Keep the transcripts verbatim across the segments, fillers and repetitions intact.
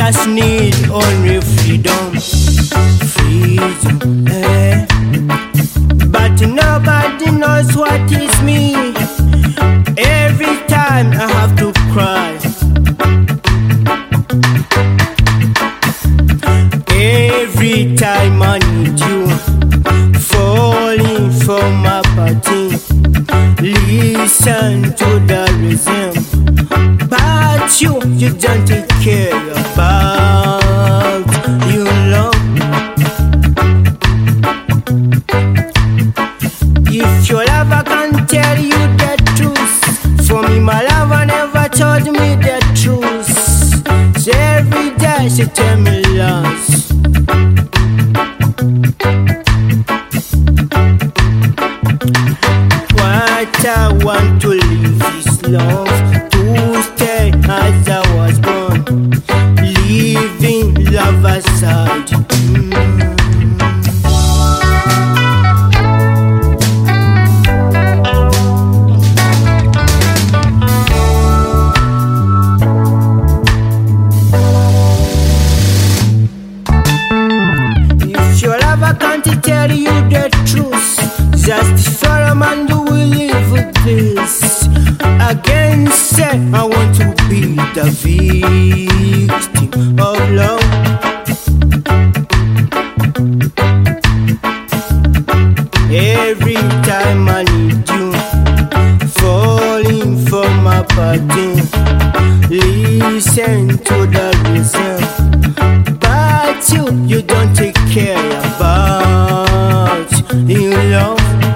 just need only freedom, freedom, eh. But nobody knows what is me. Every time I have to cry, every time I need you, falling from my party. Listen to the rhythm, but you, you don't take care about you love. If your lover can't tell you the truth, for me my lover never told me the truth. So every day she tell me lies. What I want to live is love, to stay as I was born, living love aside. Mm. If your lover can't tell you the truth, just follow man do we live with this. Again say I want to be the victim of love. Every time I need you, falling from my body. Listen to the reason, but you, you don't take care about you love.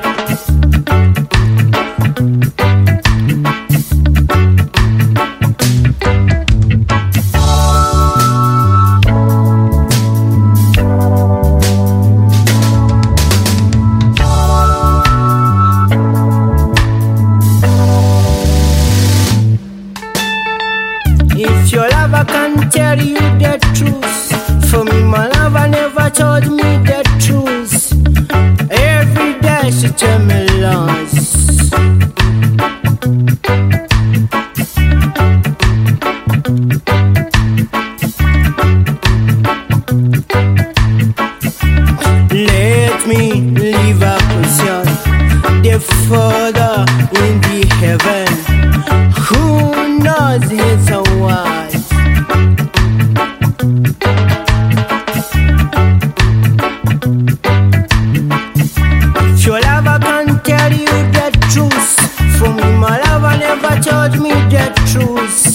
If your lover can't tell you the truth, for me my lover never told me the truth. Every day she tell me lies. Let me leave a question, the Father in the heaven, who knows his own wife. If your lover can't tell you the truth, for me my lover never told me the truth.